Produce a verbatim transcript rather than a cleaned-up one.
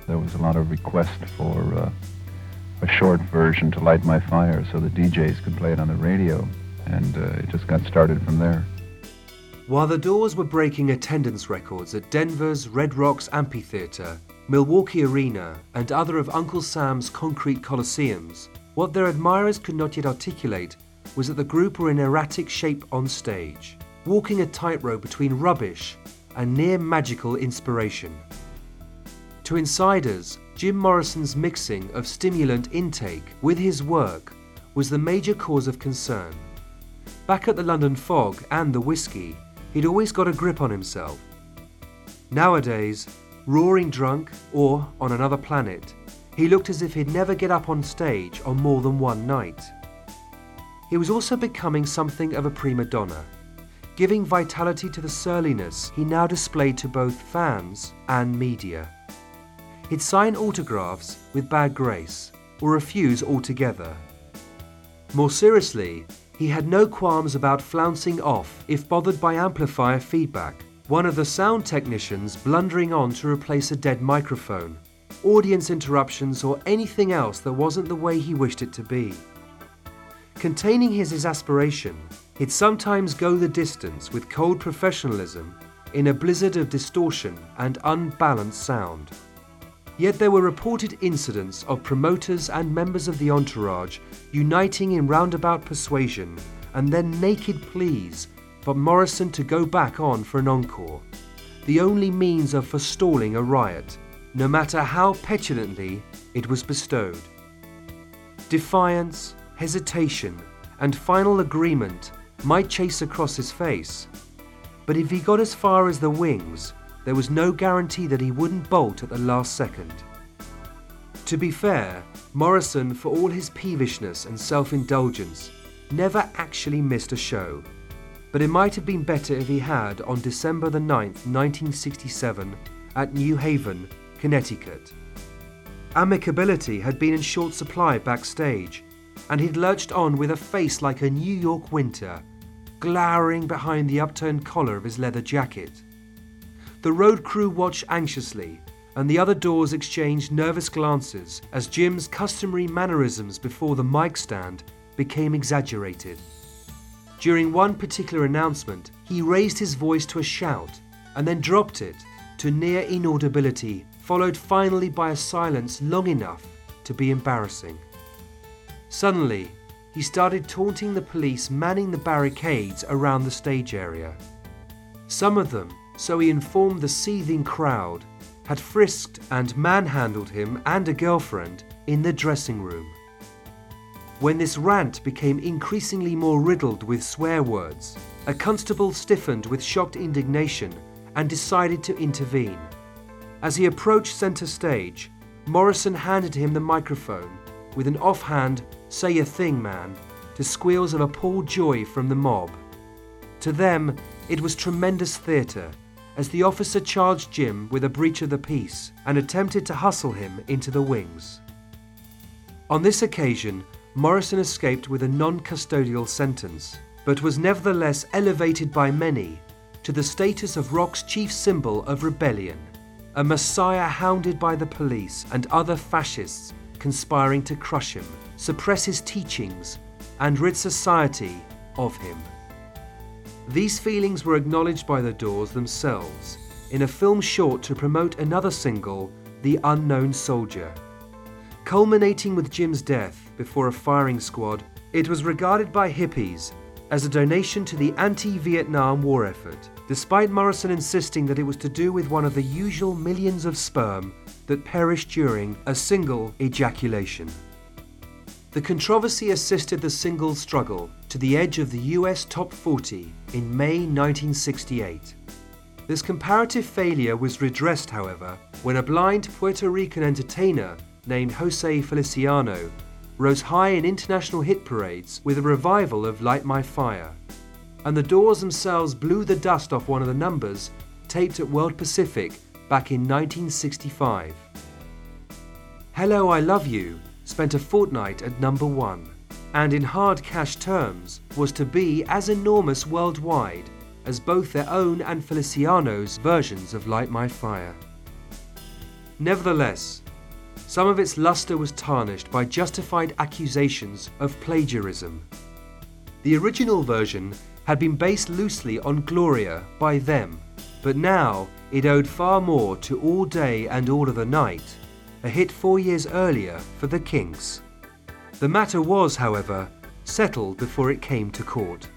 there was a lot of request for uh, a short version to Light My Fire so the D Js could play it on the radio, and uh, it just got started from there. While the Doors were breaking attendance records at Denver's Red Rocks Amphitheatre, Milwaukee Arena, and other of Uncle Sam's concrete coliseums, what their admirers could not yet articulate was that the group were in erratic shape on stage, walking a tightrope between rubbish and near magical inspiration. To insiders, Jim Morrison's mixing of stimulant intake with his work was the major cause of concern. Back at the London Fog and the Whiskey, he'd always got a grip on himself. Nowadays, roaring drunk or on another planet, he looked as if he'd never get up on stage on more than one night. He was also becoming something of a prima donna, giving vitality to the surliness he now displayed to both fans and media. He'd sign autographs with bad grace or refuse altogether. More seriously, he had no qualms about flouncing off if bothered by amplifier feedback, one of the sound technicians blundering on to replace a dead microphone, audience interruptions, or anything else that wasn't the way he wished it to be. Containing his exasperation, he'd sometimes go the distance with cold professionalism in a blizzard of distortion and unbalanced sound. Yet there were reported incidents of promoters and members of the entourage uniting in roundabout persuasion and then naked pleas for Morrison to go back on for an encore, the only means of forestalling a riot, no matter how petulantly it was bestowed. Defiance, hesitation, and final agreement might chase across his face, but if he got as far as the wings, there was no guarantee that he wouldn't bolt at the last second. To be fair, Morrison, for all his peevishness and self-indulgence, never actually missed a show, but it might have been better if he had on December the ninth, nineteen sixty-seven, at New Haven, Connecticut. Amicability had been in short supply backstage, and he'd lurched on with a face like a New York winter, glowering behind the upturned collar of his leather jacket. The road crew watched anxiously, and the other Doors exchanged nervous glances as Jim's customary mannerisms before the mic stand became exaggerated. During one particular announcement, he raised his voice to a shout and then dropped it to near inaudibility, followed finally by a silence long enough to be embarrassing. Suddenly, he started taunting the police manning the barricades around the stage area. Some of them, so he informed the seething crowd, had frisked and manhandled him and a girlfriend in the dressing room. When this rant became increasingly more riddled with swear words, a constable stiffened with shocked indignation and decided to intervene. As he approached centre stage, Morrison handed him the microphone with an offhand "say your thing, man," to squeals of appalled joy from the mob. To them, it was tremendous theatre, as the officer charged Jim with a breach of the peace and attempted to hustle him into the wings. On this occasion, Morrison escaped with a non-custodial sentence, but was nevertheless elevated by many to the status of rock's chief symbol of rebellion, a messiah hounded by the police and other fascists conspiring to crush him, suppress his teachings, and rid society of him. These feelings were acknowledged by the Doors themselves in a film short to promote another single, The Unknown Soldier. Culminating with Jim's death before a firing squad, it was regarded by hippies as a donation to the anti-Vietnam War effort, despite Morrison insisting that it was to do with one of the usual millions of sperm that perished during a single ejaculation. The controversy assisted the single's struggle to the edge of the U S top forty in May nineteen sixty-eight. This comparative failure was redressed, however, when a blind Puerto Rican entertainer named Jose Feliciano rose high in international hit parades with a revival of Light My Fire, and the Doors themselves blew the dust off one of the numbers taped at World Pacific back in nineteen sixty-five. Hello, I Love You spent a fortnight at number one, and in hard cash terms was to be as enormous worldwide as both their own and Feliciano's versions of Light My Fire. Nevertheless, some of its luster was tarnished by justified accusations of plagiarism. The original version had been based loosely on Gloria by them, but now it owed far more to All Day and All of the Night, a hit four years earlier for the Kinks. The matter was, however, settled before it came to court.